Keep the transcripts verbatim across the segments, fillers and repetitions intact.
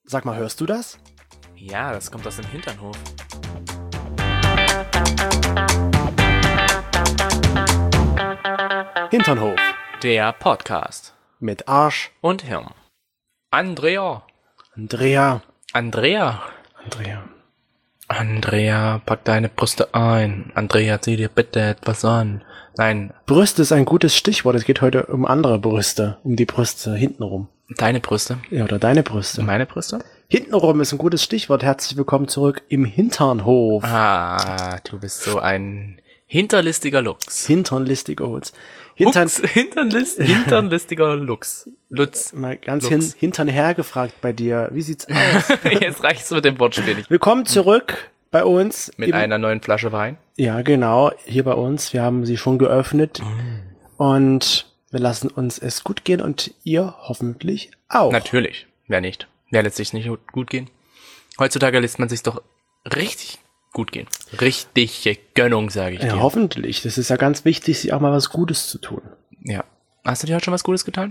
Sag mal, hörst du das? Ja, das kommt aus dem Hinternhof. Hinternhof. Der Podcast. Mit Arsch. Und Hirn. Andrea. Andrea. Andrea. Andrea. Andrea, pack deine Brüste ein. Andrea, zieh dir bitte etwas an. Nein. Brüste ist ein gutes Stichwort. Es geht heute um andere Brüste. Um die Brüste hintenrum. Deine Brüste? Ja, oder deine Brüste. Meine Brüste? Hintenrum ist ein gutes Stichwort. Herzlich willkommen zurück im Hinternhof. Ah, du bist so ein hinterlistiger Lux. Hinternlistiger Hutz. Hintern, Hux, Hinternlist, hinternlistiger Lux. Lutz. Mal ganz Lux. hin, hintern hergefragt bei dir. Wie sieht's aus? Jetzt reicht's mit dem Wortspiel nicht. Willkommen zurück bei uns. Mit im, einer neuen Flasche Wein. Ja, genau. Hier bei uns. Wir haben sie schon geöffnet. Mm. Und wir lassen uns es gut gehen und ihr hoffentlich auch. Natürlich. Wer nicht? Wer lässt sich nicht gut gehen? Heutzutage lässt man sich doch richtig gut gehen. Richtige Gönnung, sage ich ja, dir. Hoffentlich. Das ist ja ganz wichtig, sich auch mal was Gutes zu tun. Ja. Hast du dir heute schon was Gutes getan?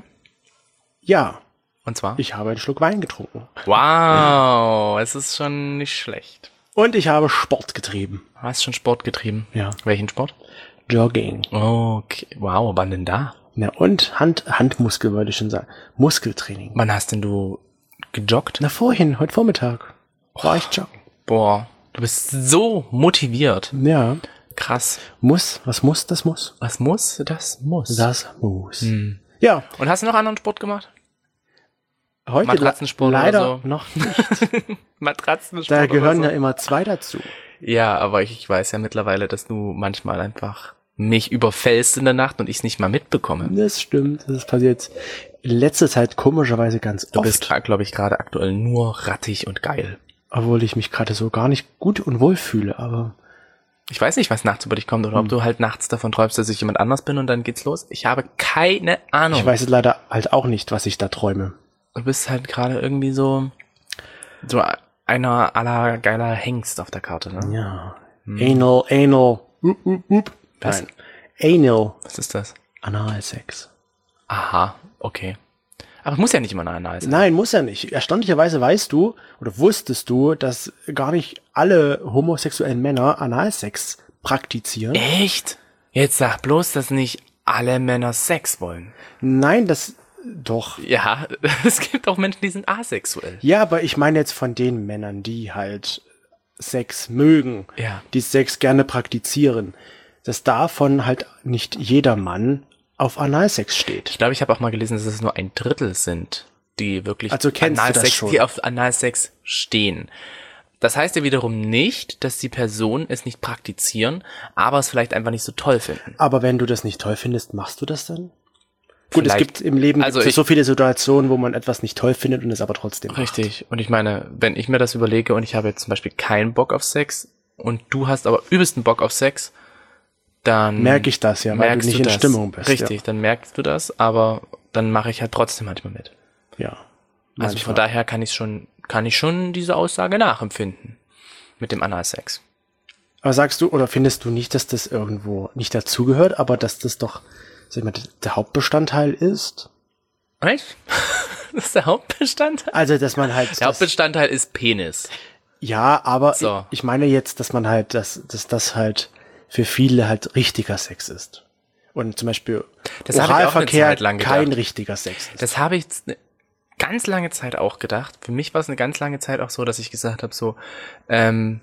Ja. Und zwar? Ich habe einen Schluck Wein getrunken. Wow, es ist schon nicht schlecht. Und ich habe Sport getrieben. Hast schon Sport getrieben? Ja. Welchen Sport? Jogging. Okay. Wow, wann denn da? Ja, und Hand, Handmuskel, wollte ich schon sagen. Muskeltraining. Wann hast denn du gejoggt? Na, vorhin, heute Vormittag. War ich joggen. Boah, du bist so motiviert. Ja. Krass. Muss, was muss, das muss. Was muss, das muss. Das muss. Hm. Ja. Und hast du noch anderen Sport gemacht? Heute Matratzensport leider oder so? noch nicht. Matratzensport Da gehören oder so? ja immer zwei dazu. Ja, aber ich, ich weiß ja mittlerweile, dass du manchmal einfach mich überfällst in der Nacht und ich es nicht mal mitbekomme. Das stimmt. Das passiert in letzter Zeit komischerweise ganz Du oft. bist, glaube ich, gerade aktuell nur rattig und geil. Obwohl ich mich gerade so gar nicht gut und wohl fühle, aber Ich weiß nicht, was nachts über dich kommt oder Hm. ob du halt nachts davon träumst, dass ich jemand anders bin und dann geht's los. Ich habe keine Ahnung. ich weiß jetzt leider halt auch nicht, was ich da träume. Du bist halt gerade irgendwie so so einer aller geiler Hengst auf der Karte, ne? Ja. Anal, Anal. Up, up, up. Was? Nein. Anal. Was ist das? Analsex. Aha, okay. Aber muss ja nicht immer anal sein. Nein, muss ja nicht. Erstaunlicherweise weißt du oder wusstest du, dass gar nicht alle homosexuellen Männer Analsex praktizieren. Echt? Jetzt sag bloß, dass nicht alle Männer Sex wollen. Nein, das doch. Ja, es gibt auch Menschen, die sind asexuell. Ja, aber ich meine jetzt von den Männern, die halt Sex mögen, Ja. die Sex gerne praktizieren, dass davon halt nicht jeder Mann auf Analsex steht. Ich glaube, ich habe auch mal gelesen, dass es nur ein Drittel sind, die wirklich Also kennst du das Analsex, schon? die auf Analsex stehen. Das heißt ja wiederum nicht, dass die Personen es nicht praktizieren, aber es vielleicht einfach nicht so toll finden. Aber wenn du das nicht toll findest, machst du das dann? Gut, es Vielleicht- gibt im Leben also gibt's ich- so viele Situationen, wo man etwas nicht toll findet und es aber trotzdem macht. Richtig. Und ich meine, wenn ich mir das überlege und ich habe jetzt zum Beispiel keinen Bock auf Sex und du hast aber übelsten Bock auf Sex, dann Merke ich das ja, weil merkst du nicht du in das. Stimmung bist. Richtig, dann merkst du das, aber dann mache ich halt trotzdem manchmal mit. Ja. ja Also manchmal. von daher kann ich schon, kann ich schon diese Aussage nachempfinden mit dem Analsex. Aber sagst du, oder findest du nicht, dass das irgendwo nicht dazugehört, aber dass das doch, sag ich mal, der Hauptbestandteil ist? Echt? Das ist der Hauptbestandteil? Also, dass man halt... Der das, Hauptbestandteil ist Penis. ja, aber So. ich, ich meine jetzt, dass man halt, dass, dass das halt für viele halt richtiger Sex ist. Und zum Beispiel Das habe ich auch eine Oralverkehr Zeit lang kein gedacht. richtiger Sex ist. Das habe ich eine ganz lange Zeit auch gedacht. Für mich war es eine ganz lange Zeit auch so, dass ich gesagt habe, so, ähm,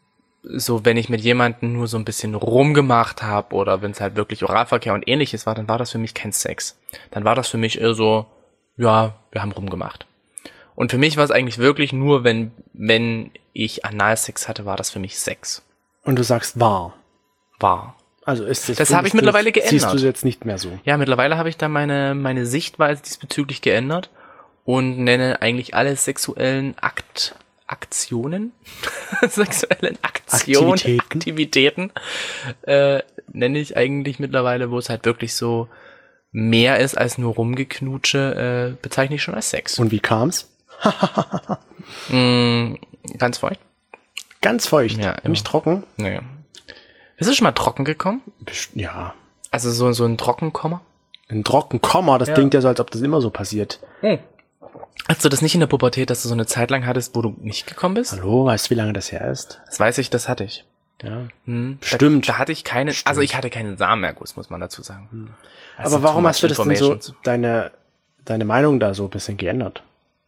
so wenn ich mit jemandem nur so ein bisschen rumgemacht habe oder wenn es halt wirklich Oralverkehr und ähnliches war, dann war das für mich kein Sex. Dann war das für mich eher so, ja, wir haben rumgemacht. Und für mich war es eigentlich wirklich nur, wenn wenn ich Analsex hatte, war das für mich Sex. Und du sagst wahr. War. Also ist das... Das habe ich findest du- mittlerweile geändert. Siehst du jetzt nicht mehr so. Ja, mittlerweile habe ich da meine meine Sichtweise diesbezüglich geändert und nenne eigentlich alle sexuellen Akt Aktionen, sexuellen Aktionen, Aktivitäten. Aktivitäten, äh, nenne ich eigentlich mittlerweile, wo es halt wirklich so mehr ist als nur Rumgeknutsche, äh, bezeichne ich schon als Sex. Und wie kam's? Mm, ganz feucht? Ganz feucht, Ja, immer. nicht trocken. Naja. Bist du schon mal trocken gekommen? Best- Ja. Also so, so ein Trockenkomma? Ein Trockenkomma, das Ja. klingt ja so, als ob das immer so passiert. Hm. Hast du das nicht in der Pubertät, dass du so eine Zeit lang hattest, wo du nicht gekommen bist? Hallo, weißt du, wie lange das her ist? Das weiß ich, das hatte ich. Ja. Hm. Stimmt. Da, da hatte ich keine, Stimmt. also ich hatte keinen Samenerguss, muss man dazu sagen. Hm. Also Aber warum too hast du much das denn so, information. deine, deine Meinung da so ein bisschen geändert?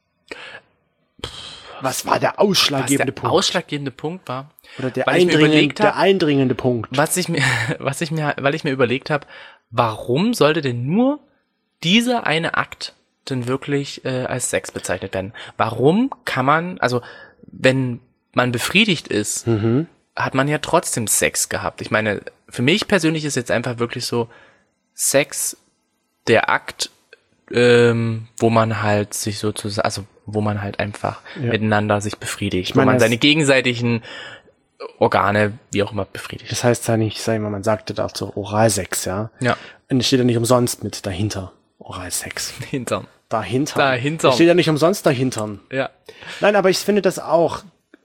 Was war der Was ausschlaggebende der Punkt? ausschlaggebende Punkt war, Oder der, weil ich mir eindringende, überlegt der hab- eindringende Punkt? was ich mir, was ich mir, weil ich mir überlegt habe, warum sollte denn nur dieser eine Akt denn wirklich äh, als Sex bezeichnet werden? Warum kann man, also wenn man befriedigt ist, Mhm. hat man ja trotzdem Sex gehabt. Ich meine, für mich persönlich ist jetzt einfach wirklich so Sex der Akt, ähm, wo man halt sich sozusagen, also wo man halt einfach Ja. miteinander sich befriedigt, Ich meine, wo man das- seine gegenseitigen Organe, wie auch immer, befriedigt. Das heißt ja nicht, sag ich mal, man sagte dazu Oralsex, ja. Ja, Und es steht ja nicht umsonst mit dahinter. Oralsex. hintern. Dahinter. Dahinter. Es steht ja nicht umsonst dahinter. Ja. Nein, aber ich finde das auch,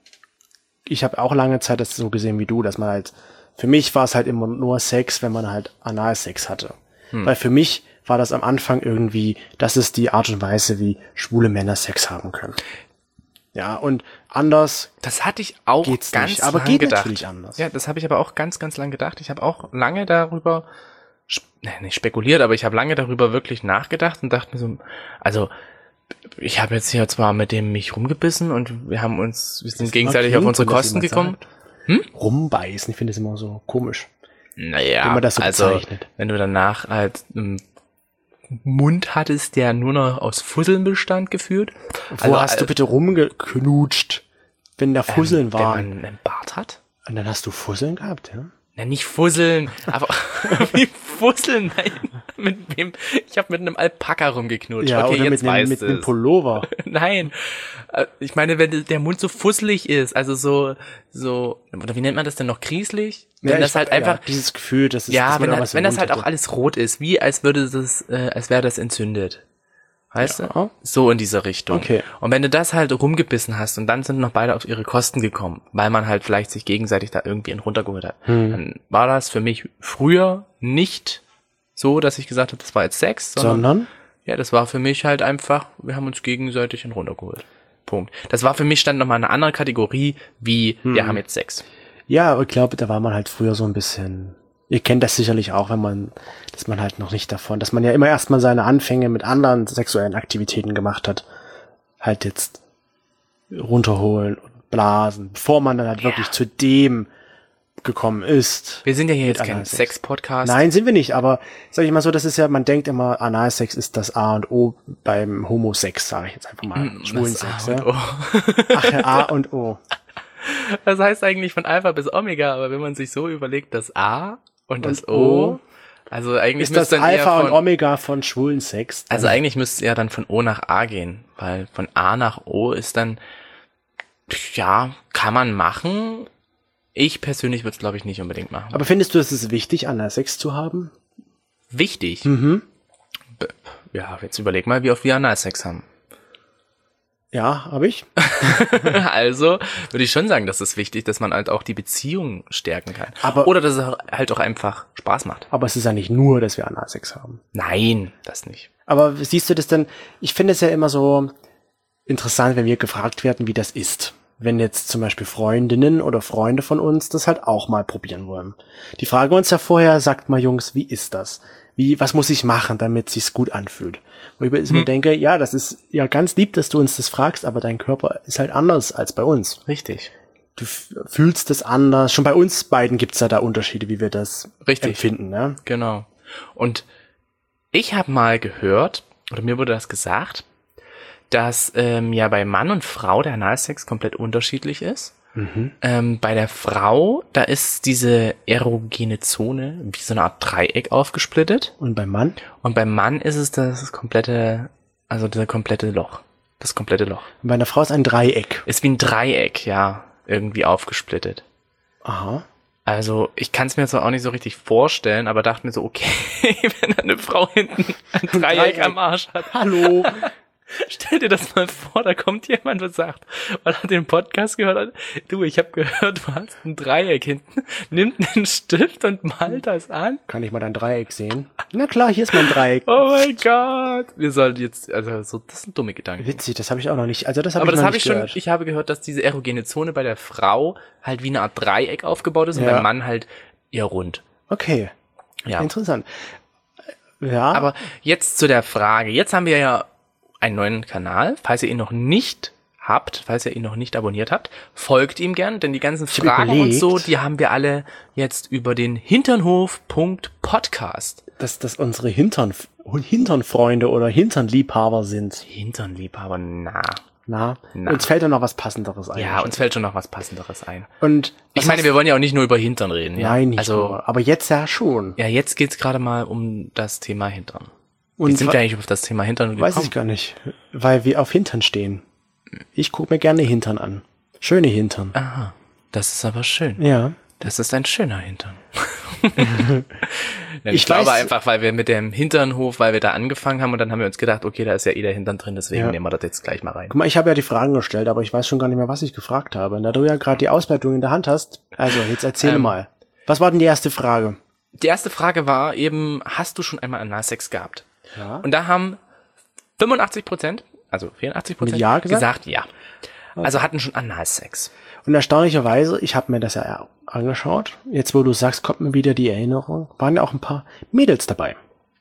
ich habe auch lange Zeit das so gesehen wie du, dass man halt, für mich war es halt immer nur Sex, wenn man halt Analsex hatte. Hm. Weil für mich war das am Anfang irgendwie, das ist die Art und Weise, wie schwule Männer Sex haben können. Ja, und anders Das hatte ich auch geht's ganz nicht, aber lang geht gedacht. natürlich anders. Ja, das habe ich aber auch ganz, ganz lang gedacht. Ich habe auch lange darüber, sp- nee, nicht spekuliert, aber ich habe lange darüber wirklich nachgedacht und dachte mir so, also ich habe jetzt hier zwar mit dem mich rumgebissen und wir haben uns, wir sind Das gegenseitig klingt, auf unsere wenn das Kosten jemand gekommen. sagt. Rumbeißen, ich finde es immer so komisch. Naja, Wie man das so also bezeichnet. wenn du danach halt einen Mund hattest, der nur noch aus Fusseln bestand, geführt. Wo Also, hast du äh, bitte rumgeknutscht, wenn da Fusseln ähm, waren? Wenn man einen Bart hat? Und dann hast du Fusseln gehabt, ja? Na, nicht Fusseln, aber wie Fusseln? Nein, mit wem? Ich habe mit einem Alpaka rumgeknutscht. Ja, okay, oder jetzt mit einem, weißt mit einem du's. Pullover. Nein, Äh, ich meine, wenn der Mund so fusselig ist, also so, so, oder wie nennt man das denn noch, grieselig? Wenn Ja, das ich- halt einfach, ja, dieses Gefühl, das ist, ja, dass man wenn, irgendwas das, im wenn das Mund halt auch hatte. alles rot ist, wie als würde das, äh, als wäre das entzündet. Weißt Ja. du? So in diese Richtung. Okay. Und wenn du das halt rumgebissen hast und dann sind noch beide auf ihre Kosten gekommen, weil man halt vielleicht sich gegenseitig da irgendwie einen runtergeholt hat, Hm. dann war das für mich früher nicht so, dass ich gesagt habe, das war jetzt Sex, sondern, Sondern? ja, das war für mich halt einfach, wir haben uns gegenseitig einen runtergeholt. Punkt. Das war für mich dann nochmal eine andere Kategorie, wie wir haben jetzt Sex. Ja, aber ich glaube, da war man halt früher so ein bisschen, ihr kennt das sicherlich auch, wenn man, dass man halt noch nicht davon, dass man ja immer erstmal seine Anfänge mit anderen sexuellen Aktivitäten gemacht hat. Halt jetzt runterholen und blasen, bevor man dann halt wirklich zu dem gekommen ist. Wir sind ja hier jetzt Mit kein Analsex. Sex-Podcast. Nein, sind wir nicht, aber sag ich mal so, das ist ja, man denkt immer, Analsex ist das A und O beim Homosex, sage ich jetzt einfach mal. Das Schwulensex, A und ja. O. Ach, ja, A und O. Das heißt eigentlich von Alpha bis Omega, aber wenn man sich so überlegt, das A und das Und O, O, also eigentlich Ist das müsste dann eher Alpha und von, Omega von Schwulensex? also eigentlich müsste es ja dann von O nach A gehen, weil von A nach O ist dann, ja, kann man machen. Ich persönlich würde es, glaube ich, nicht unbedingt machen. Aber findest du, es ist wichtig, Analsex zu haben? Wichtig. Mhm. B- Ja, jetzt überleg mal, wie oft wir Analsex haben. Ja, habe ich. Also würde ich schon sagen, dass es wichtig, dass man halt auch die Beziehung stärken kann. Aber- Oder dass es halt auch einfach Spaß macht. Aber es ist ja nicht nur, dass wir Analsex haben. Nein, das nicht. Aber siehst du das denn? Ich finde es ja immer so interessant, wenn wir gefragt werden, wie das ist. Wenn jetzt zum Beispiel Freundinnen oder Freunde von uns das halt auch mal probieren wollen. Die fragen uns ja vorher, sagt mal Jungs, wie ist das? Wie, was muss ich machen, damit es sich gut anfühlt? Wo ich mir Hm. denke, ja, das ist ja ganz lieb, dass du uns das fragst, aber dein Körper ist halt anders als bei uns. Richtig. Du f- fühlst das anders. Schon bei uns beiden gibt's ja da Unterschiede, wie wir das Richtig. empfinden, ne? Genau. Und ich habe mal gehört, oder mir wurde das gesagt, dass ähm, ja bei Mann und Frau der Analsex komplett unterschiedlich ist. Mhm. Ähm, bei der Frau, da ist diese erogene Zone wie so eine Art Dreieck aufgesplittet. Und beim Mann? Und beim Mann ist es das komplette, also das komplette Loch. Das komplette Loch. Und bei einer Frau ist ein Dreieck. Ist wie ein Dreieck, ja, irgendwie aufgesplittet. Aha. Also, ich kann es mir zwar auch nicht so richtig vorstellen, aber dachte mir so, okay, wenn eine Frau hinten ein Dreieck Dreieck. am Arsch hat. Hallo. Stell dir das mal vor, da kommt jemand und sagt, weil er den Podcast gehört hat, du, ich habe gehört, du hast ein Dreieck hinten, nimmt einen Stift und malt das an. Kann ich mal dein Dreieck sehen? Na klar, hier ist mein Dreieck. Oh mein Gott. Wir sollten jetzt, also so, das sind dumme Gedanken. Witzig, das habe ich auch noch nicht, also das habe Aber ich das noch habe nicht ich gehört. schon, ich habe gehört, dass diese erogene Zone bei der Frau halt wie eine Art Dreieck aufgebaut ist und Ja. beim Mann halt eher rund. Okay, Ja. interessant. Ja, Aber jetzt zu der Frage. Jetzt haben wir ja einen neuen Kanal. Falls ihr ihn noch nicht habt, falls ihr ihn noch nicht abonniert habt, folgt ihm gern, denn die ganzen Ich hab Fragen überlegt. und so, die haben wir alle jetzt über den hinternhof Punkt podcast. dass das unsere Hintern, Hinternfreunde oder Hinternliebhaber sind. Hinternliebhaber, na. Na, Na. uns fällt ja noch was Passenderes ein. Ja, uns fällt schon noch was Passenderes ein. Und Ich was meine, hast- wir wollen ja auch nicht nur über Hintern reden. Ja? Nein, nicht also, nur. Aber jetzt ja schon. ja, jetzt geht's gerade mal um das Thema Hintern. Und Wie sind wa- wir eigentlich auf das Thema Hintern gekommen? Weiß ich gar nicht, weil wir auf Hintern stehen. Ich gucke mir gerne Hintern an. Schöne Hintern. Aha, das ist aber schön. Ja. Das ist ein schöner Hintern. Ja, ich, Ich glaube weiß- einfach, weil wir mit dem Hinternhof, weil wir da angefangen haben und dann haben wir uns gedacht, okay, da ist ja eh der Hintern drin, deswegen Ja. nehmen wir das jetzt gleich mal rein. Guck mal, ich habe ja die Fragen gestellt, aber ich weiß schon gar nicht mehr, was ich gefragt habe. Und da du ja gerade die Auswertung in der Hand hast, also jetzt erzähl Ähm. mal. Was war denn die erste Frage? Die erste Frage war eben, hast du schon einmal Analsex gehabt? Ja. Und da haben fünfundachtzig Prozent, also vierundachtzig Prozent Mit Ja gesagt? ja. Also hatten schon Analsex. Und erstaunlicherweise, ich habe mir das ja angeschaut. Jetzt, wo du sagst, kommt mir wieder die Erinnerung. Waren ja auch ein paar Mädels dabei.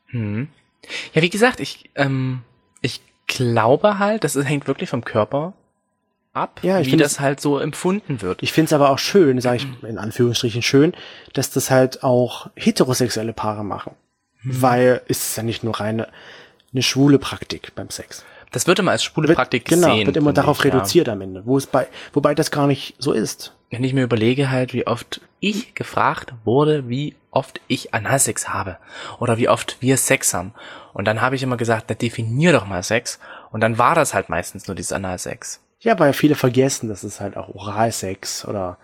Ja, wie gesagt, ich, ähm, ich glaube halt, das ist, hängt wirklich vom Körper ab, Ja, ich wie finde das es- halt so empfunden wird. Ich finde es aber auch schön, sage ich in Anführungsstrichen schön, dass das halt auch heterosexuelle Paare machen. Weil es ist ja nicht nur reine eine schwule Praktik beim Sex. Das wird immer als schwule Wird, Praktik genau, gesehen. wird immer finde darauf ich, ja. reduziert am Ende. Wo es bei, wobei das gar nicht so ist. Wenn ich mir überlege halt, wie oft ich gefragt wurde, wie oft ich Analsex habe oder wie oft wir Sex haben. Und dann habe ich immer gesagt, na definier doch mal Sex. Und dann war das halt meistens nur dieses Analsex. Ja, weil viele vergessen, dass es halt auch Oralsex oder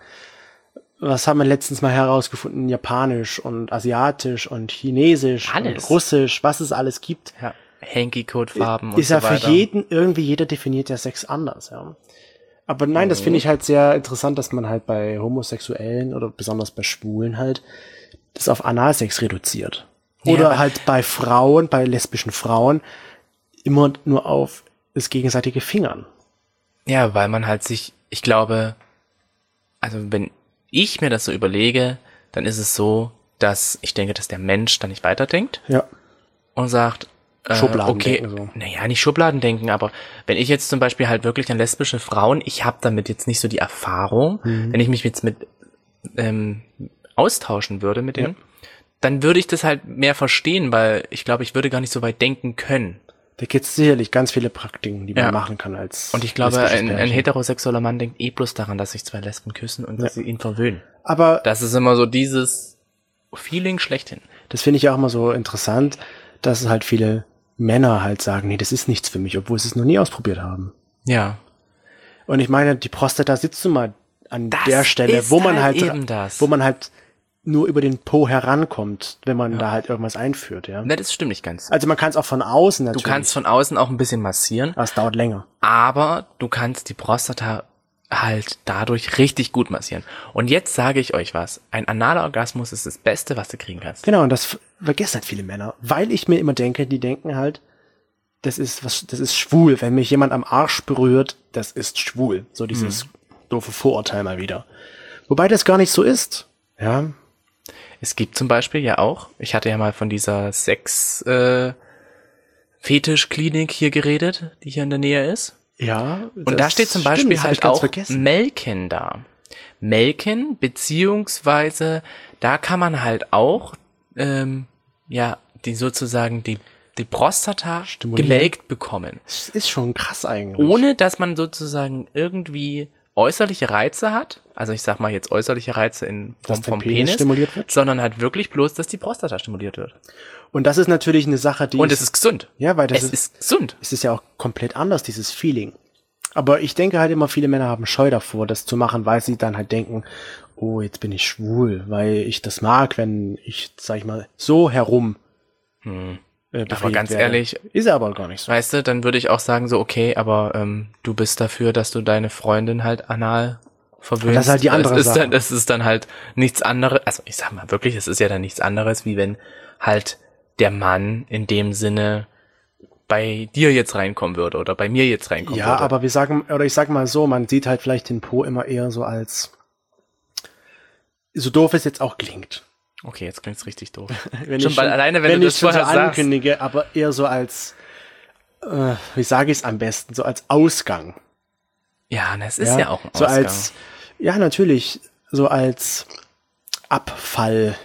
was haben wir letztens mal herausgefunden, Japanisch und Asiatisch und Chinesisch Alles. und Russisch, was es alles gibt. Ja. Hanky-Code-Farben und ist so ja für weiter. jeden, irgendwie jeder definiert ja Sex anders, ja. Aber nein, das finde ich halt sehr interessant, dass man halt bei Homosexuellen oder besonders bei Schwulen halt das auf Analsex reduziert. Oder Ja. halt bei Frauen, bei lesbischen Frauen immer nur auf das gegenseitige Fingern. Ja, weil man halt sich, ich glaube, also wenn ich mir das so überlege, dann ist es so, dass ich denke, dass der Mensch da nicht weiterdenkt Ja. und sagt, äh, Schubladendenken okay, so. naja, nicht Schubladendenken, aber wenn ich jetzt zum Beispiel halt wirklich an lesbische Frauen, ich habe damit jetzt nicht so die Erfahrung, Mhm. wenn ich mich jetzt mit ähm, austauschen würde mit denen, dann würde ich das halt mehr verstehen, weil ich glaube, ich würde gar nicht so weit denken können. Da gibt es sicherlich ganz viele Praktiken, die man Ja. machen kann als Und ich glaube, lesbisches ein, ein Pärchen. heterosexueller Mann denkt eh bloß daran, dass sich zwei Lesben küssen und dass sie ihn verwöhnen. Aber Das ist immer so dieses Feeling schlechthin. das finde ich ja auch immer so interessant, dass halt viele Männer halt sagen, nee, das ist nichts für mich, obwohl sie es noch nie ausprobiert haben. Ja. Und ich meine, die Prostata sitzt nun mal an Das der Stelle, ist wo man halt halt, eben das. wo man halt nur über den Po herankommt, wenn man da halt irgendwas einführt, ja. Ne, das stimmt nicht ganz. Also man kann es auch von außen Du natürlich. kannst von außen auch ein bisschen massieren, aber es dauert länger. aber du kannst die Prostata halt dadurch richtig gut massieren. Und jetzt sage ich euch was. Ein analer Orgasmus ist das Beste, was du kriegen kannst. Genau, und das f- vergessen halt viele Männer, weil ich mir immer denke, die denken halt, das ist was, das ist schwul. Wenn mich jemand am Arsch berührt, das ist schwul. So dieses doofe Vorurteil mal wieder. Wobei das gar nicht so ist. Ja, Es gibt zum Beispiel ja auch, ich hatte ja mal von dieser Sex äh, Fetischklinik hier geredet, die hier in der Nähe ist. ja. Und da steht zum Beispiel halt auch vergessen. Melken da. Melken, beziehungsweise da kann man halt auch, ähm, ja, die sozusagen die, die Prostata Stimulieren. gemelkt bekommen. Das ist schon krass eigentlich. Ohne, dass man sozusagen irgendwie äußerliche Reize hat. Also ich sag mal jetzt äußerliche Reize in Form Dass der vom Penis Penis, stimuliert wird? sondern halt wirklich bloß, dass die Prostata stimuliert wird. Und das ist natürlich eine Sache, die Und es ist gesund. ja, weil das Es ist, ist gesund. es ist ja auch komplett anders, dieses Feeling. Aber ich denke halt immer, viele Männer haben Scheu davor, das zu machen, weil sie dann halt denken, oh, jetzt bin ich schwul, weil ich das mag, wenn ich, sag ich mal, so herum Hm. äh, Aber befriedigt ganz werde. ehrlich, Ist er aber gar nicht so. weißt du, dann würde ich auch sagen so, okay, aber ähm, du bist dafür, dass du deine Freundin halt anal verwöhnst. Das ist halt die andere das ist Sache. Dann, das ist dann halt nichts anderes, also ich sag mal wirklich, es ist ja dann nichts anderes, wie wenn halt der Mann in dem Sinne bei dir jetzt reinkommen würde oder bei mir jetzt reinkommen Ja, würde. aber wir sagen, oder ich sag mal so, man sieht halt vielleicht den Po immer eher so als, so doof es jetzt auch klingt. Okay, jetzt klingt's richtig doof. Wenn schon ich weil alleine, wenn, wenn du ich das schon so vorher sagst. ankündige, aber eher so als, äh, wie sage ich es am besten, so als Ausgang. Ja, das ist ja, ja auch ein so Ausgang. als, ja natürlich, so als Abfall,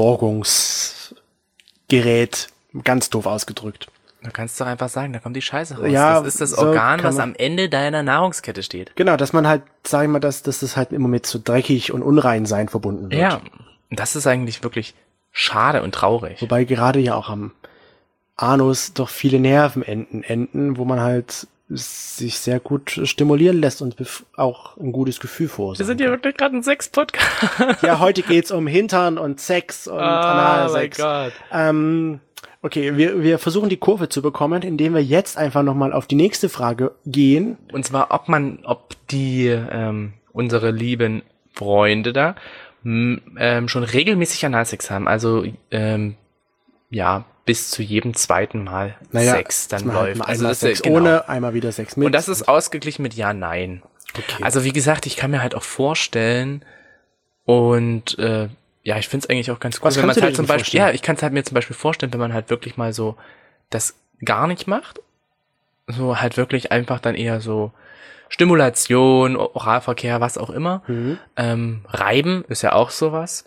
Entsorgungsgerät, ganz doof ausgedrückt. Du kannst doch einfach sagen, da kommt die Scheiße raus. Ja, das ist das so Organ, kann was man- am Ende deiner Nahrungskette steht. Genau, dass man halt, sag ich mal, dass, dass das halt immer mit so dreckig und unrein sein verbunden wird. Ja, und das ist eigentlich wirklich schade und traurig. Wobei gerade ja auch am Anus doch viele Nervenenden enden, wo man halt sich sehr gut stimulieren lässt und bef- auch ein gutes Gefühl Wir vorsagt. sind hier wirklich gerade ein Sex-Podcast. Ja, heute geht's um Hintern und Sex und Analsex. Gott. Ähm, okay, wir, wir versuchen die Kurve zu bekommen, indem wir jetzt einfach nochmal auf die nächste Frage gehen. Und zwar, ob man, ob die, ähm, unsere lieben Freunde da, m, ähm, schon regelmäßig Analsex haben. Also, ähm, ja, bis zu jedem zweiten Mal Sex dann dass man halt läuft. mal Also einmal das Sex ist, genau. ohne, einmal wieder Sex mit. Und das ist ausgeglichen mit Ja, Nein. okay. Also wie gesagt, ich kann mir halt auch vorstellen und äh, ja, ich finde es eigentlich auch ganz cool, Was wenn man kannst du halt dir zum denn Beispiel, vorstellen? ja, ich kann es halt mir zum Beispiel vorstellen, wenn man halt wirklich mal so das gar nicht macht, so halt wirklich einfach dann eher so Stimulation, Oralverkehr, was auch immer, Mhm. ähm, Reiben ist ja auch sowas.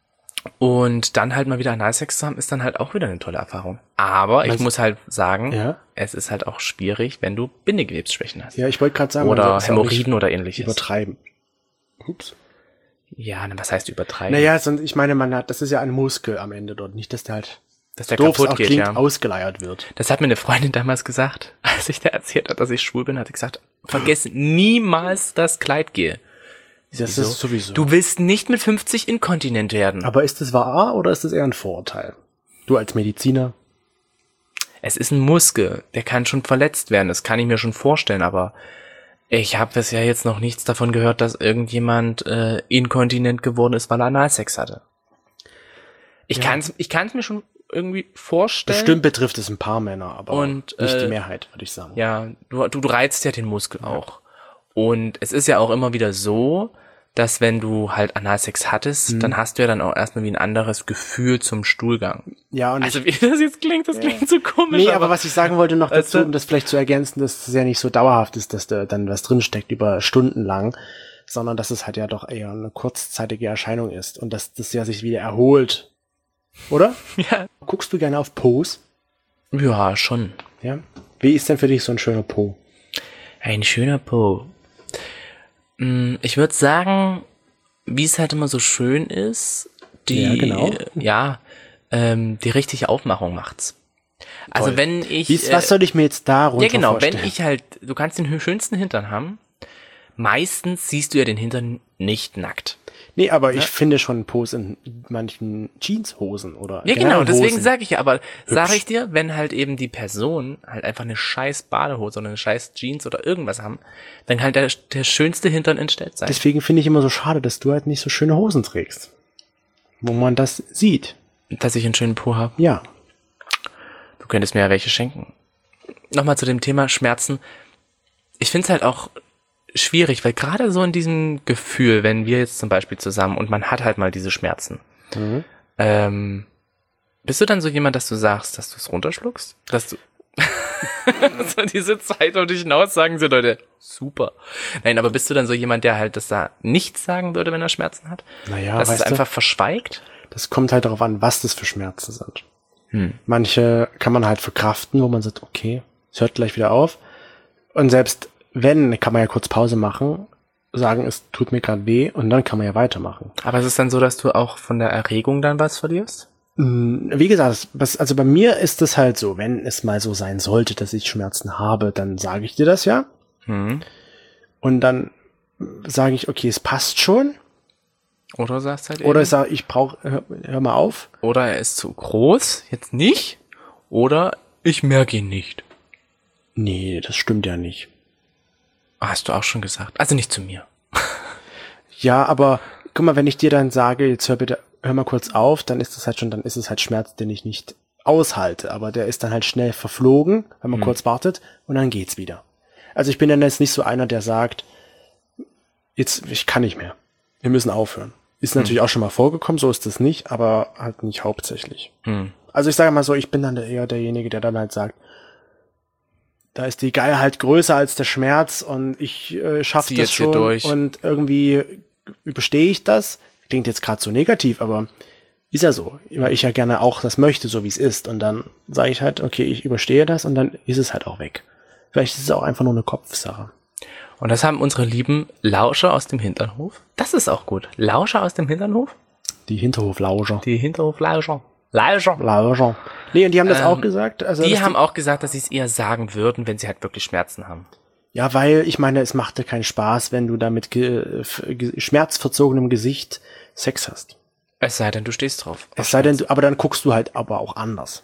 Und dann halt mal wieder Analsex zu haben, ist dann halt auch wieder eine tolle Erfahrung. Aber ich Was- muss halt sagen, Ja? es ist halt auch schwierig, wenn du Bindegewebsschwächen hast. Ja, ich wollte gerade sagen, man Oder soll es ja auch nicht Hämorrhoiden oder ähnliches. übertreiben. Ups. Ja, na, was heißt übertreiben? Naja, sonst, ich meine, man hat, das ist ja ein Muskel am Ende dort, nicht, dass der halt dass der doof kaputt auch geht, klingt, ja. ausgeleiert wird. Das hat mir eine Freundin damals gesagt, als ich der erzählt hat, dass ich schwul bin, hat sie gesagt, vergiss niemals das Kleidgel. Das Wieso? ist sowieso. Du willst nicht mit fünfzig inkontinent werden. Aber ist das wahr oder ist das eher ein Vorurteil? Du als Mediziner? Es ist ein Muskel, der kann schon verletzt werden, das kann ich mir schon vorstellen, aber ich habe bisher jetzt noch nichts davon gehört, dass irgendjemand äh, inkontinent geworden ist, weil er Analsex hatte. Ich Ja. kann's, ich kann's mir schon irgendwie vorstellen. Bestimmt betrifft es ein paar Männer, aber Und, nicht äh, die Mehrheit, würde ich sagen. Ja, du, du, du reizt ja den Muskel auch. Und es ist ja auch immer wieder so, dass wenn du halt Analsex hattest, Mhm. dann hast du ja dann auch erstmal wie ein anderes Gefühl zum Stuhlgang. Ja, und Also ich, wie das jetzt klingt, das klingt so komisch. nee, aber was ich sagen wollte noch Weißt dazu, du? um das vielleicht zu ergänzen, dass es ja nicht so dauerhaft ist, dass da dann was drinsteckt über Stunden lang, sondern dass es halt ja doch eher eine kurzzeitige Erscheinung ist und dass das ja sich wieder erholt. Oder? Ja. Guckst du gerne auf Pos? Ja, schon. Ja. Wie ist denn für dich so ein schöner Po? Ein schöner Po. Mm, Ich würde sagen, wie es halt immer so schön ist, die, Ja, genau. ja, ähm, die richtige Aufmachung macht's. Also Toll. wenn ich, Wie ist, äh, was soll ich mir jetzt darunter ja genau, vorstellen? wenn ich halt, du kannst den hö- schönsten Hintern haben, meistens siehst du ja den Hintern nicht nackt. Nee, aber ich finde schon Pos in manchen Jeanshosen oder Ja genau, generell deswegen Hosen. sage ich ja, aber sage ich dir, wenn halt eben die Person halt einfach eine scheiß Badehose oder eine scheiß Jeans oder irgendwas haben, dann halt der, der schönste Hintern entstellt sein. Deswegen finde ich immer so schade, dass du halt nicht so schöne Hosen trägst. Wo man das sieht. Dass ich einen schönen Po habe. Ja. Du könntest mir ja welche schenken. Nochmal zu dem Thema Schmerzen. Ich finde es halt auch schwierig, weil gerade so in diesem Gefühl, wenn wir jetzt zum Beispiel zusammen und man hat halt mal diese Schmerzen, Mhm. ähm, bist du dann so jemand, dass du sagst, dass du es runterschluckst? Dass du so diese Zeit auf dich hinaus sagen sie Leute, super. Nein, aber bist du dann so jemand, der halt das da nichts sagen würde, wenn er Schmerzen hat? Naja, dass es weißt du, einfach verschweigt? das kommt halt darauf an, was das für Schmerzen sind. Hm. Manche kann man halt verkraften, wo man sagt, okay, es hört gleich wieder auf. Und selbst wenn, kann man ja kurz Pause machen, sagen, es tut mir gerade weh und dann kann man ja weitermachen. Aber es ist dann so, dass du auch von der Erregung dann was verlierst? Mm, Wie gesagt, was, also bei mir ist es halt so, wenn es mal so sein sollte, dass ich Schmerzen habe, dann sage ich dir das ja. Hm. Und dann sage ich, okay, es passt schon. Oder sagst halt Oder eben, ich sage, ich brauche, hör, hör mal auf. oder er ist zu groß, jetzt nicht. Oder ich merke ihn nicht. Nee, das stimmt ja nicht. Hast du auch schon gesagt. Also nicht zu mir. Ja, aber guck mal, wenn ich dir dann sage, jetzt hör bitte, hör mal kurz auf, dann ist das halt schon, dann ist es halt Schmerz, den ich nicht aushalte. Aber der ist dann halt schnell verflogen, wenn man mhm. kurz wartet und dann geht's wieder. Also ich bin dann jetzt nicht so einer, der sagt, jetzt, ich kann nicht mehr. Wir müssen aufhören. Ist natürlich mhm. auch schon mal vorgekommen, so ist das nicht, aber halt nicht hauptsächlich. Mhm. Also ich sage mal so, ich bin dann eher derjenige, der dann halt sagt, da ist die Geilheit größer als der Schmerz und ich äh, schaffe das schon durch. Und irgendwie überstehe ich das. Klingt jetzt gerade so negativ, aber ist ja so, weil ich ja gerne auch das möchte, so wie es ist. Und dann sage ich halt, okay, ich überstehe das und dann ist es halt auch weg. Vielleicht ist es auch einfach nur eine Kopfsache. Und das haben unsere lieben Lauscher aus dem Hinternhof. Das ist auch gut. Lauscher aus dem Hinternhof? Die Hinterhoflauscher. Die Hinterhoflauscher. Lauscher. Lauscher. Nee, und die haben das ähm, auch gesagt? Also, die haben die, auch gesagt, dass sie es eher sagen würden, wenn sie halt wirklich Schmerzen haben. Ja, weil, ich meine, es macht dir keinen Spaß, wenn du da mit ge- ge- schmerzverzogenem Gesicht Sex hast. Es sei denn, du stehst drauf. Es sei denn, du, aber dann guckst du halt aber auch anders.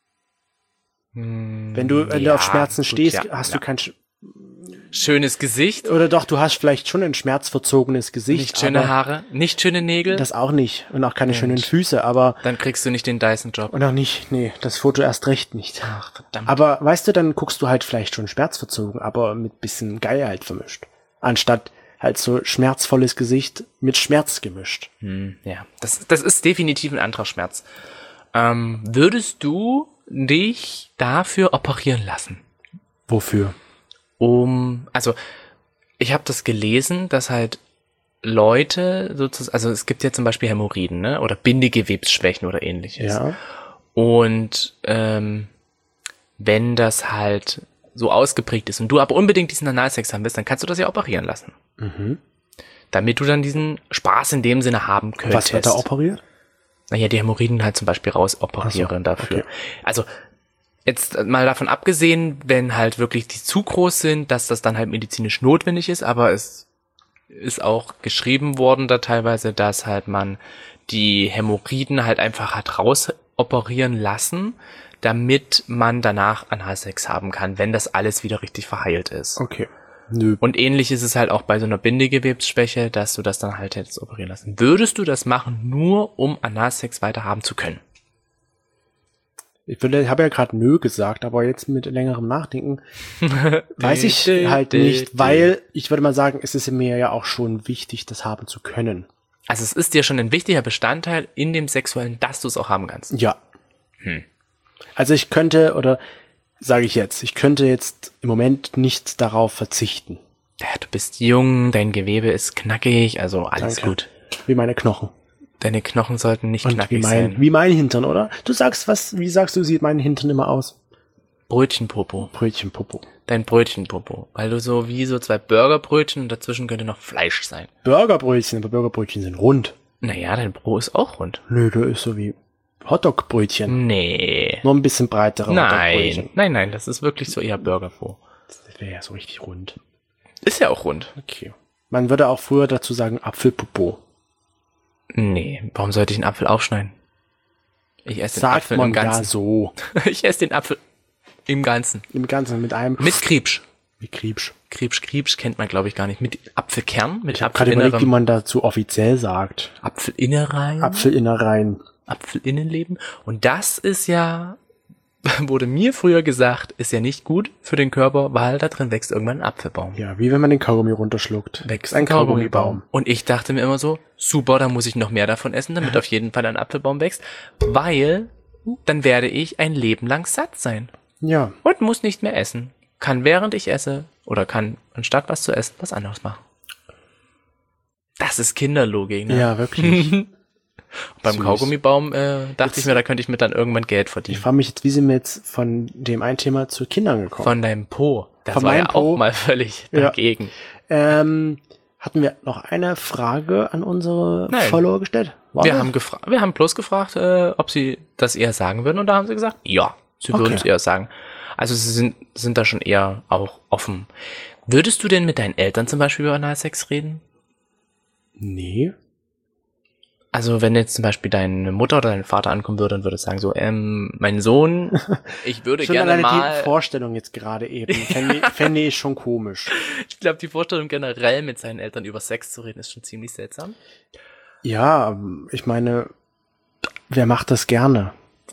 Hm, wenn du, wenn ja, du auf Schmerzen gut, stehst, ja, hast ja. du kein Sch- schönes Gesicht. Oder doch, du hast vielleicht schon ein schmerzverzogenes Gesicht. Nicht schöne Haare, nicht schöne Nägel. Das auch nicht. Und auch keine Mensch. schönen Füße, aber... Dann kriegst du nicht den Dyson-Job. Und auch nicht, nee, das Foto erst recht nicht. Ach, verdammt. Aber, weißt du, dann guckst du halt vielleicht schon schmerzverzogen, aber mit bisschen Geilheit vermischt. Anstatt halt so schmerzvolles Gesicht mit Schmerz gemischt. Hm, ja, das, das ist definitiv ein anderer Schmerz. Ähm, würdest du dich dafür operieren lassen? Wofür? Um, also ich habe das gelesen, dass halt Leute sozusagen, also es gibt ja zum Beispiel Hämorrhoiden, ne, oder Bindegewebsschwächen oder ähnliches. Ja. Und ähm, wenn das halt so ausgeprägt ist und du aber unbedingt diesen Analsex haben willst, dann kannst du das ja operieren lassen. Mhm. Damit du dann diesen Spaß in dem Sinne haben könntest. Was wird da operiert? Naja, die Hämorrhoiden halt zum Beispiel rausoperieren so, dafür. Okay. Also jetzt mal davon abgesehen, wenn halt wirklich die zu groß sind, dass das dann halt medizinisch notwendig ist, aber es ist auch geschrieben worden da teilweise, dass halt man die Hämorrhoiden halt einfach hat rausoperieren lassen, damit man danach Analsex haben kann, wenn das alles wieder richtig verheilt ist. Okay. Nö. Und ähnlich ist es halt auch bei so einer Bindegewebsschwäche, dass du das dann halt hättest operieren lassen. Würdest du das machen, nur um Analsex weiter haben zu können? Ich würde, habe ja gerade nö gesagt, aber jetzt mit längerem Nachdenken weiß ich halt nicht, weil ich würde mal sagen, es ist mir ja auch schon wichtig, das haben zu können. Also es ist dir schon ein wichtiger Bestandteil in dem Sexuellen, dass du es auch haben kannst. Ja. Hm. Also ich könnte, oder sage ich jetzt, ich könnte jetzt im Moment nicht darauf verzichten. Ja, du bist jung, dein Gewebe ist knackig, also alles Danke. gut. Wie meine Knochen. Deine Knochen sollten nicht Und knackig wie mein, sein. Wie mein Hintern, oder? Du sagst, was, wie sagst du, sieht mein Hintern immer aus? Brötchenpopo. Brötchenpopo. Dein Brötchenpopo. Weil du so wie so zwei Burgerbrötchen und dazwischen könnte noch Fleisch sein. Burgerbrötchen, aber Burgerbrötchen sind rund. Naja, dein Po ist auch rund. Nö, der ist so wie Hotdog-Brötchen. Nee. Nur ein bisschen breitere Nein, Hotdog-Brötchen. nein, nein, das ist wirklich so eher Burgerpo. Das wäre ja so richtig rund. Ist ja auch rund. Okay. Man würde auch früher dazu sagen Apfelpopo. Nee, warum sollte ich einen Apfel aufschneiden? Ich esse den Sagt Apfel man im Ganzen. ja so. Ich esse den Apfel im Ganzen. Im Ganzen mit einem... Mit Kriebsch. Mit Kriebsch. Kriebsch, Kriebsch kennt man, glaube ich, gar nicht. Mit Apfelkern, mit Ich habe gerade überlegt, wie man dazu offiziell sagt. Apfelinnereien. Apfelinnereien. Apfelinnenleben. Und das ist ja, wurde mir früher gesagt, ist ja nicht gut für den Körper, weil da drin wächst irgendwann ein Apfelbaum. Ja, wie wenn man den Kaugummi runterschluckt. Wächst ein Kaugummibaum. Und ich dachte mir immer so, super, da muss ich noch mehr davon essen, damit auf jeden Fall ein Apfelbaum wächst, weil dann werde ich ein Leben lang satt sein. Ja. Und muss nicht mehr essen. Kann während ich esse oder kann anstatt was zu essen, was anderes machen. Das ist Kinderlogik, ne? Ja, wirklich. Beim Süß. Kaugummibaum äh, dachte Jetzt, ich mir, da könnte ich mir dann irgendwann Geld verdienen. Ich frage mich jetzt, wie sind wir jetzt von dem einen Thema zu Kindern gekommen? Von deinem Po. Das Von war ja meinem Po? auch mal völlig Ja. dagegen. Ähm, hatten wir noch eine Frage an unsere Nein. Follower gestellt? War Wir das? haben, gefra- wir haben bloß gefragt, äh, ob sie das eher sagen würden und da haben sie gesagt, ja, sie würden Okay. es eher sagen. Also sie sind, sind da schon eher auch offen. Würdest du denn mit deinen Eltern zum Beispiel über Analsex reden? Nee. Also wenn jetzt zum Beispiel deine Mutter oder dein Vater ankommen würde und würde sagen so, ähm, mein Sohn, ich würde Schon gerne alleine mal... die Vorstellung jetzt gerade eben, fände, fände ich schon komisch. Ich glaube, die Vorstellung generell mit seinen Eltern über Sex zu reden, ist schon ziemlich seltsam. Ja, ich meine, wer macht das gerne?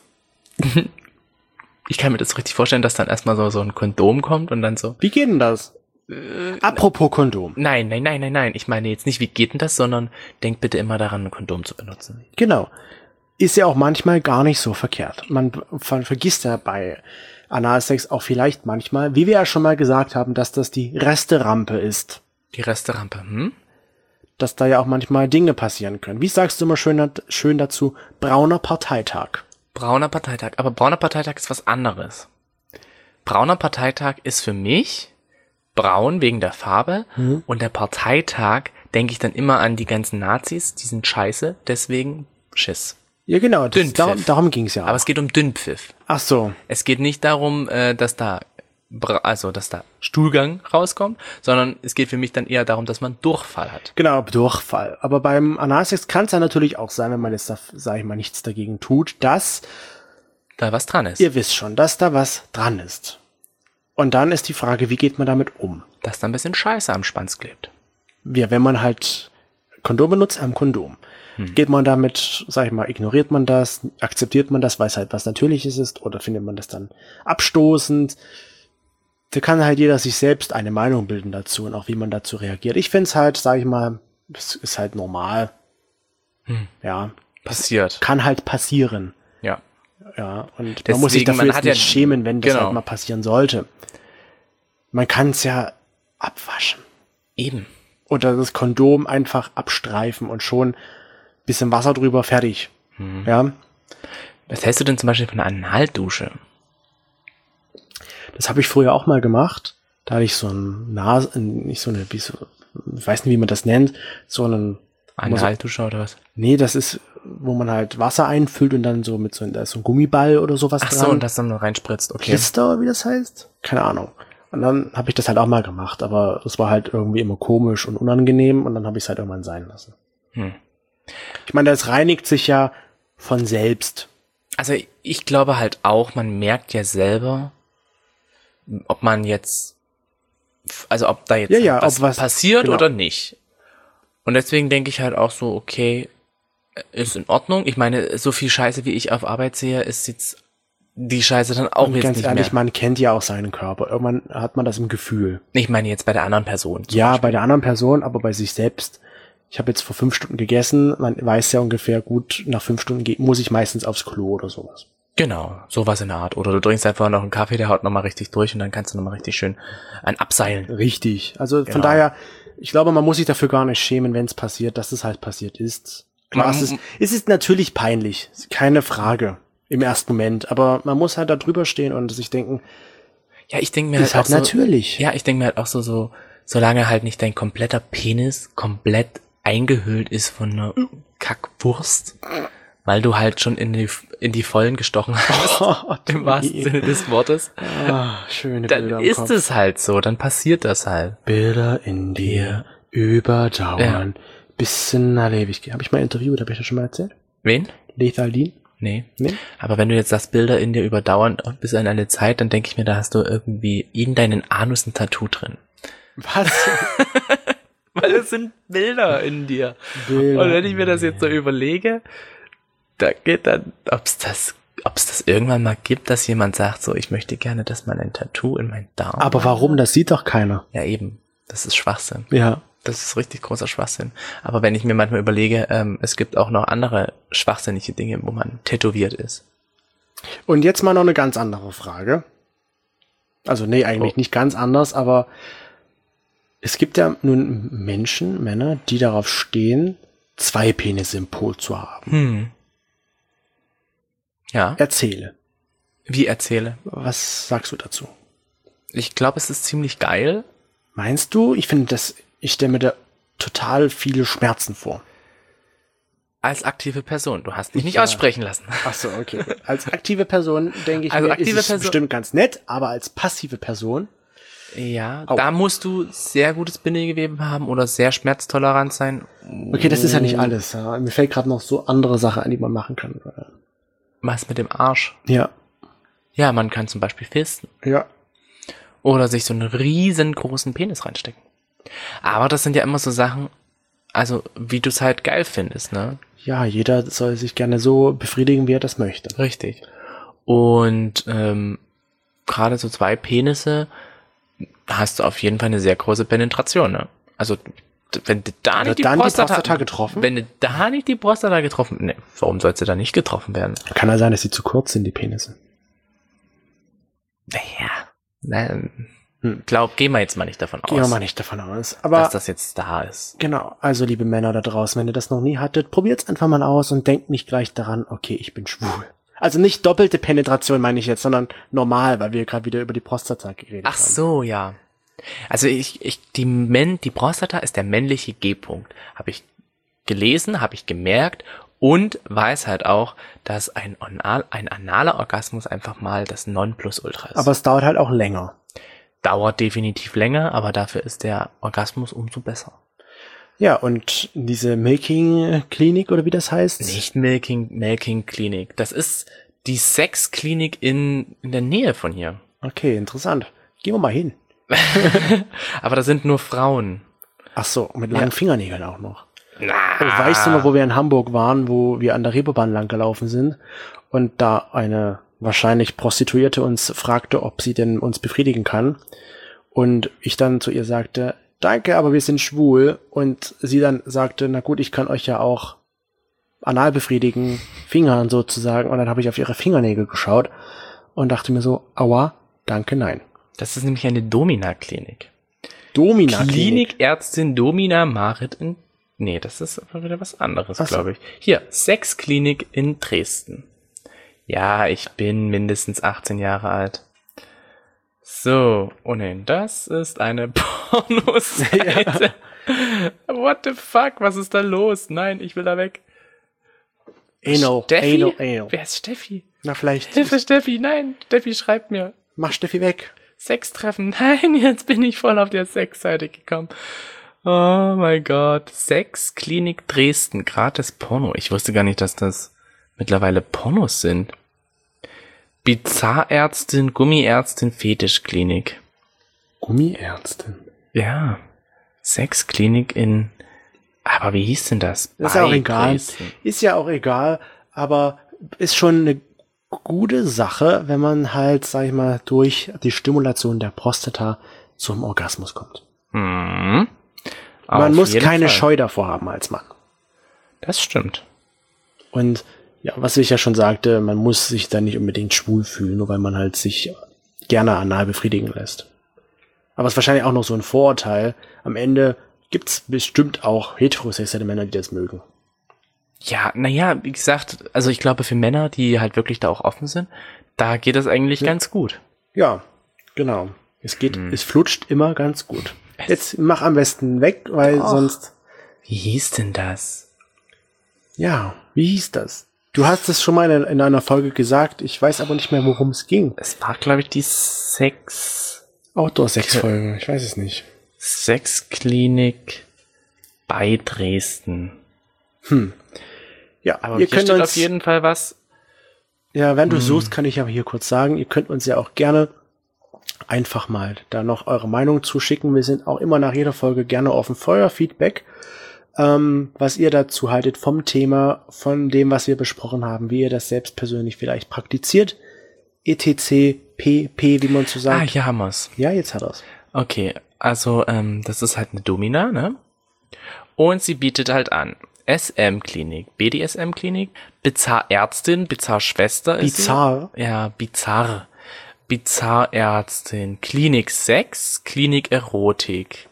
Ich kann mir das richtig vorstellen, dass dann erstmal so, so ein Kondom kommt und dann so... Wie geht denn das? Äh, Apropos Kondom. Nein, nein, nein, nein, nein. Ich meine jetzt nicht, wie geht denn das, sondern denk bitte immer daran, ein Kondom zu benutzen. Genau. Ist ja auch manchmal gar nicht so verkehrt. Man ver vergisst ja bei Analsex auch vielleicht manchmal, wie wir ja schon mal gesagt haben, dass das die Resterampe ist. Die Resterampe, hm? Dass da ja auch manchmal Dinge passieren können. Wie sagst du immer schön, schön dazu? Brauner Parteitag. Brauner Parteitag. Aber brauner Parteitag ist was anderes. Brauner Parteitag ist für mich braun wegen der Farbe Mhm. und der Parteitag denke ich dann immer an die ganzen Nazis, die sind scheiße, deswegen Schiss. Ja, genau. Das, Dünnpfiff. darum, darum ging's ja auch. Aber es geht um Dünnpfiff. Ach so. Es geht nicht darum, äh, dass da bra- also dass da Stuhlgang rauskommt, sondern es geht für mich dann eher darum, dass man Durchfall hat. Genau, Durchfall. Aber beim Analsex kann es ja natürlich auch sein, wenn man jetzt, da, sag ich mal, nichts dagegen tut, dass, Da was dran ist. ihr wisst schon, dass da was dran ist. Und dann ist die Frage, wie geht man damit um? Dass da ein bisschen Scheiße am Schwanz klebt. Ja, wenn man halt Kondom benutzt, am Kondom. Hm. Geht man damit, sag ich mal, ignoriert man das, akzeptiert man das, weil es halt was Natürliches ist, oder findet man das dann abstoßend? Da kann halt jeder sich selbst eine Meinung bilden dazu und auch wie man dazu reagiert. Ich find's halt, sag ich mal, es ist halt normal. Hm. Ja. Passiert. Kann halt passieren. Ja. Ja, und Deswegen, man muss sich dafür man jetzt hat nicht ja- schämen, wenn das genau. halt mal passieren sollte. Man kann es ja abwaschen. Eben. Oder das Kondom einfach abstreifen und schon bisschen Wasser drüber, fertig. Hm. Ja, Was hältst du denn zum Beispiel von einer Analdusche? das habe ich früher auch mal gemacht. Da hatte ich so ein Nase, nicht so eine, wie so, ich weiß nicht, wie man das nennt, so einen, Analdusche oder was? nee, das ist, wo man halt Wasser einfüllt und dann so mit so, da ist so ein Gummiball oder sowas Ach dran. so, und das dann nur reinspritzt, okay. Klister, wie das heißt? Keine Ahnung. Und dann habe ich das halt auch mal gemacht, aber das war halt irgendwie immer komisch und unangenehm und dann habe ich es halt irgendwann sein lassen. Hm. Ich meine, das reinigt sich ja von selbst. Also ich glaube halt auch, man merkt ja selber, ob man jetzt, also ob da jetzt Ja, ja, was, ob was- passiert genau. oder nicht. Und deswegen denke ich halt auch so, okay, ist in Ordnung. Ich meine, so viel Scheiße, wie ich auf Arbeit sehe, ist jetzt die Scheiße dann auch Und jetzt ganz nicht ehrlich, mehr. man kennt ja auch seinen Körper. Irgendwann hat man das im Gefühl. Ich meine jetzt bei der anderen Person. zum Ja, Beispiel. bei der anderen Person, aber bei sich selbst. Ich habe jetzt vor fünf Stunden gegessen. Man weiß ja ungefähr, gut, nach fünf Stunden geht, muss ich meistens aufs Klo oder sowas. Genau, sowas in der Art. Oder du trinkst einfach noch einen Kaffee, der haut nochmal richtig durch und dann kannst du nochmal richtig schön ein Abseilen. Richtig. Also Genau. von daher, ich glaube, man muss sich dafür gar nicht schämen, wenn es passiert, dass es halt passiert ist. Klar, Man- es ist, es ist natürlich peinlich. Keine Frage. Im ersten Moment. Aber man muss halt da drüber stehen und sich denken, Ja, ich denke mir ist halt halt auch so, natürlich. ja, ich denke mir halt auch so, so, solange halt nicht dein kompletter Penis komplett eingehüllt ist von einer Kackwurst, weil du halt schon in die, in die Vollen gestochen hast, Oh, im wahrsten Sinne des Wortes, Ah, schöne dann Bilder im ist Kopf. es halt so, dann passiert das halt. Bilder in dir überdauern. Bis in alle Ewigkeit. Habe ich mal interviewt, habe ich das schon mal erzählt? Wen? Lethal Dean? Nee. Nee? Aber wenn du jetzt sagst, Bilder in dir überdauern bis an eine Zeit, dann denke ich mir, da hast du irgendwie in deinen Anus ein Tattoo drin. Was? Weil es sind Bilder in dir. Bilder. Und wenn ich mir das jetzt so überlege, da geht dann, ob's das, ob's das irgendwann mal gibt, dass jemand sagt, so, ich möchte gerne, dass man ein Tattoo in meinen Darm. Aber warum? Das sieht doch keiner. Ja, eben. Das ist Schwachsinn. Ja. Das ist richtig großer Schwachsinn. Aber wenn ich mir manchmal überlege, ähm, es gibt auch noch andere schwachsinnige Dinge, wo man tätowiert ist. Und jetzt mal noch eine ganz andere Frage. Also nee, eigentlich Oh. nicht ganz anders, aber es gibt ja nun Menschen, Männer, die darauf stehen, zwei Penisse im Po zu haben. Hm. Ja. Erzähle. Wie erzähle? Was sagst du dazu? Ich glaube, es ist ziemlich geil. Meinst du? Ich finde das, ich stelle mir da total viele Schmerzen vor. Als aktive Person. Du hast mich nicht Ja. aussprechen lassen. Ach so, okay. Als aktive Person denke ich Also mir, aktive ist es Person- bestimmt ganz nett, aber als passive Person, Ja, Au. da musst du sehr gutes Bindegewebe haben oder sehr schmerztolerant sein. Okay, das ist ja nicht alles. Ja. Mir fällt gerade noch so andere Sachen ein, die man machen kann. Was mit dem Arsch? Ja. Ja, man kann zum Beispiel fisten. Ja. Oder sich so einen riesengroßen Penis reinstecken. Aber das sind ja immer so Sachen, also wie du es halt geil findest, ne? Ja, jeder soll sich gerne so befriedigen, wie er das möchte. Richtig. Und ähm, gerade so zwei Penisse hast du auf jeden Fall eine sehr große Penetration, ne? Also wenn du da nicht die dann Prostata, die Prostata getroffen? Wenn du da nicht die Prostata getroffen, ne, warum soll sie da nicht getroffen werden? Kann ja sein, dass sie zu kurz sind, die Penisse. Naja, na, Hm. glaub, gehen wir jetzt mal nicht davon Gehen wir aus, mal nicht davon aus. Aber dass das jetzt da ist. genau, also liebe Männer da draußen, wenn ihr das noch nie hattet, probiert's einfach mal aus und denkt nicht gleich daran, okay, ich bin schwul. Also nicht doppelte Penetration meine ich jetzt, sondern normal, weil wir gerade wieder über die Prostata geredet Ach haben. so, ja. Also ich, ich, die Men, die Prostata ist der männliche G-Punkt. Habe ich gelesen, habe ich gemerkt und weiß halt auch, dass ein, Anal, ein analer Orgasmus einfach mal das Nonplusultra ist. Aber es dauert halt auch länger. Dauert definitiv länger, aber dafür ist der Orgasmus umso besser. Ja, und diese Milking-Klinik oder wie das heißt? Nicht Milking, Milking Klinik. Das ist die Sexklinik in, in der Nähe von hier. Okay, interessant. Gehen wir mal hin. Aber da sind nur Frauen. Ach so, mit langen Ja. Fingernägeln auch noch. Na, Oh, weißt du noch, wo wir in Hamburg waren, wo wir an der Reeperbahn lang gelaufen sind und da eine wahrscheinlich Prostituierte uns fragte, ob sie denn uns befriedigen kann und ich dann zu ihr sagte, danke, aber wir sind schwul und sie dann sagte, na gut, ich kann euch ja auch anal befriedigen, Fingern sozusagen und dann habe ich auf ihre Fingernägel geschaut und dachte mir so, aua, danke, nein. das ist nämlich eine Domina-Klinik. Domina-Klinik. Klinikärztin Domina Marit in... Nee, das ist aber wieder was anderes, Ach so. glaube ich. Hier, Sexklinik in Dresden. Ja, ich bin mindestens achtzehn Jahre alt. So, oh nein, das ist eine Pornoseite. What the fuck, was ist da los? Nein, ich will da weg. Anal, Steffi? anal, anal. Wer ist Steffi? Na, vielleicht Hilfe, Steffi, nein, Steffi schreibt mir. mach Steffi weg. Sextreffen, nein, jetzt bin ich voll auf der Sexseite gekommen. Oh mein Gott, Sexklinik Dresden, gratis Porno. Ich wusste gar nicht, dass das mittlerweile Pornos sind. Bizarrärztin, Gummiärztin, Fetischklinik. Gummiärztin. Ja, Sexklinik in... Aber wie hieß denn das? Das ist ja auch Bei egal. Dresden. Ist ja auch egal, aber ist schon eine gute Sache, wenn man halt, sag ich mal, durch die Stimulation der Prostata zum Orgasmus kommt. Hm. Man Auf muss jeden keine Fall. Scheu davor haben als Mann. Das stimmt. Und ja, was ich ja schon sagte, man muss sich da nicht unbedingt schwul fühlen, nur weil man halt sich gerne anal befriedigen lässt. Aber es ist wahrscheinlich auch noch so ein Vorurteil. Am Ende gibt's bestimmt auch heterosexuelle Männer, die das mögen. Ja, naja, wie gesagt, also ich glaube für Männer, die halt wirklich da auch offen sind, da geht das eigentlich Ja. ganz gut. Ja, genau. Es geht, Hm. es flutscht immer ganz gut. Jetzt mach am besten weg, weil Doch. sonst, Wie hieß denn das? ja, wie hieß das? Du hast es schon mal in, in einer Folge gesagt, ich weiß aber nicht mehr, worum es ging. Es war, glaube ich, die Sex... Outdoor-Sex-Folge, ich weiß es nicht. Sexklinik bei Dresden. Hm. Ja, Aber ihr hier könnt steht uns, auf jeden Fall was. ja, wenn du Hm. suchst, kann ich aber hier kurz sagen, ihr könnt uns ja auch gerne einfach mal da noch eure Meinung zuschicken. Wir sind auch immer nach jeder Folge gerne offen für euer Feedback, ähm, was ihr dazu haltet vom Thema, von dem, was wir besprochen haben, wie ihr das selbst persönlich vielleicht praktiziert. etc, pp, wie man so Ah, sagt. hier haben wir's. Ja, jetzt hat er's. Okay, also ähm, das ist halt eine Domina, ne? Und sie bietet halt an S M-Klinik, B D S M-Klinik, Bizarrärztin, Bizarrschwester ist sie. Bizarr. Ja, bizarr. Bizarrärztin, Klinik Sex, Klinik Erotik,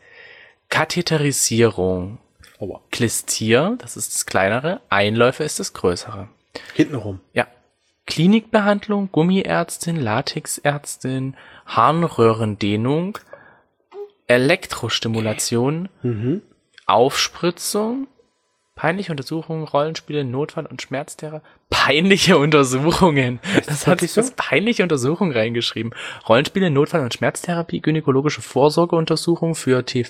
Katheterisierung, Aua. Klistier, das ist das kleinere, Einläufe ist das größere. Hintenrum. Ja. Klinikbehandlung, Gummiärztin, Latexärztin, Harnröhrendehnung, Elektrostimulation, Mhm. Aufspritzung, Peinliche Untersuchungen, Rollenspiele, Notfall- und Schmerztherapie. Peinliche Untersuchungen. Das hat sich so peinliche Untersuchungen reingeschrieben. Rollenspiele, Notfall- und Schmerztherapie, gynäkologische Vorsorgeuntersuchung für T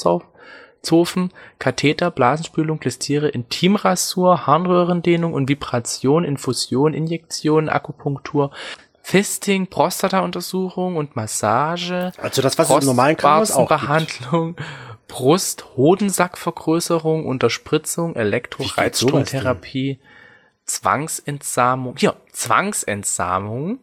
V-Zofen, Katheter, Blasenspülung, Klistiere, Intimrasur, Harnröhrendehnung und Vibration, Infusion, Injektion, Akupunktur, Fisting, Prostata-Untersuchung und Massage. Also das, was es im normalen Krankenhaus auch gibt. Behandlung, Brust, Hodensackvergrößerung, Unterspritzung, Elektroreizstromtherapie, Zwangsentsamung, hier, Zwangsentsamung,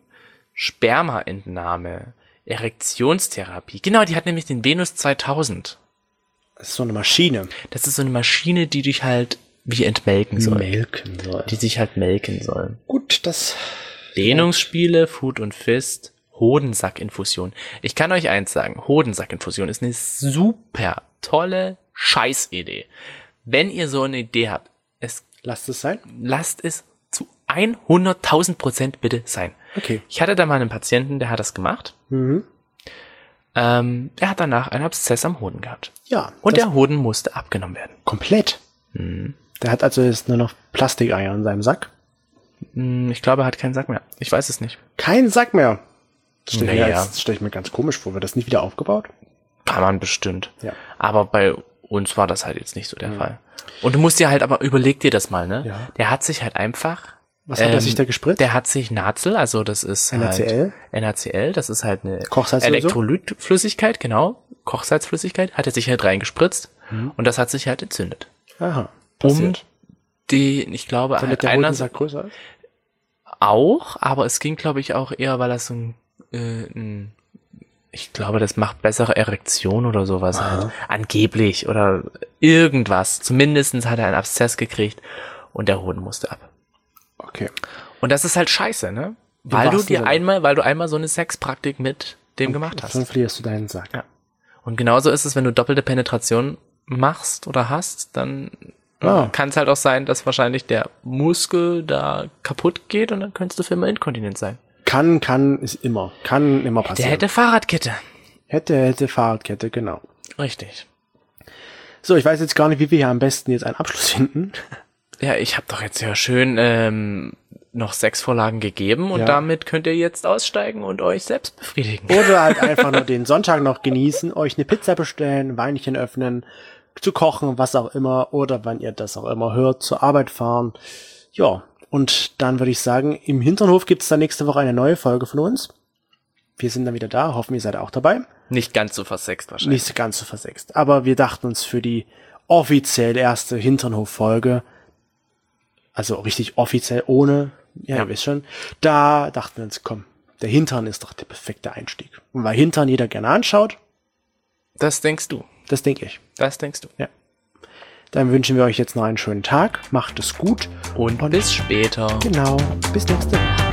Spermaentnahme, Erektionstherapie. Genau, die hat nämlich den Venus zweitausend. Das ist so eine Maschine. Das ist so eine Maschine, die dich halt wie entmelken soll. Melken soll. Die sich halt melken soll. Gut, das... Dehnungsspiele, Food und Fist, Hodensackinfusion. Ich kann euch eins sagen, Hodensackinfusion ist eine super tolle Scheißidee. Wenn ihr so eine Idee habt, es Lasst es sein. lasst es zu hunderttausend Prozent bitte sein. Okay. Ich hatte da mal einen Patienten, der hat das gemacht. Mhm. Ähm, er hat danach einen Abszess am Hoden gehabt. Ja. Und das der Hoden musste abgenommen werden. komplett. Mhm. Der hat also jetzt nur noch Plastikeier in seinem Sack. Hm, Ich glaube, er hat keinen Sack mehr. Ich weiß es nicht. Kein Sack mehr. Das stelle ich, mir Naja. jetzt- stell ich mir ganz komisch vor. Wird das nicht wieder aufgebaut? Kann man bestimmt. Ja. Aber bei uns war das halt jetzt nicht so der Fall. Und du musst dir halt, aber überleg dir das mal, ne? Ja. Der hat sich halt einfach, Was hat er Ähm, sich da gespritzt? der hat sich Nazel, also das ist N A C L? halt N A C L, das ist halt eine Kochsalz oder so? Elektrolytflüssigkeit, genau, Kochsalzflüssigkeit, hat er sich halt reingespritzt Mhm. und das hat sich halt entzündet. Aha. Um Passiert. die, ich glaube, Damit halt der einer Hodensack größer ist? auch, aber es ging, glaube ich, auch eher, weil das so ein, äh, ein ich glaube, das macht bessere Erektion oder sowas Aha. halt. Angeblich oder irgendwas. Zumindestens hat er einen Abszess gekriegt und der Hoden musste ab. Okay. Und das ist halt scheiße, ne? Weil du wahrsten dir Sinne. einmal, weil du einmal so eine Sexpraktik mit dem gemacht hast. Dann verlierst du deinen Sack. Ja. Und genauso ist es, wenn du doppelte Penetration machst oder hast, dann Ah. kann es halt auch sein, dass wahrscheinlich der Muskel da kaputt geht und dann könntest du für immer inkontinent sein. Kann, kann, ist immer. Kann immer Der passieren. hätte Fahrradkette. hätte, hätte Fahrradkette, genau. Richtig. So, ich weiß jetzt gar nicht, wie wir hier am besten jetzt einen Abschluss finden. Ja, ich habe doch jetzt ja schön ähm, noch sechs Vorlagen gegeben und Ja. damit könnt ihr jetzt aussteigen und euch selbst befriedigen. Oder halt einfach nur den Sonntag noch genießen, euch eine Pizza bestellen, ein Weinchen öffnen, zu kochen, was auch immer, oder wenn ihr das auch immer hört, zur Arbeit fahren. Ja, und dann würde ich sagen, im Hinternhof gibt's dann nächste Woche eine neue Folge von uns. Wir sind dann wieder da, hoffen, ihr seid auch dabei. Nicht ganz so versext wahrscheinlich. Nicht ganz so versext. Aber wir dachten uns für die offiziell erste Hinternhof-Folge, also richtig offiziell ohne, ja, Ja. ihr wisst schon, da dachten wir uns, komm, der Hintern ist doch der perfekte Einstieg. Und weil Hintern jeder gerne anschaut, Das denkst du. das denke ich. Das denkst du. Dann wünschen wir euch jetzt noch einen schönen Tag, macht es gut Und, Und- bis später. Genau, bis nächste Woche.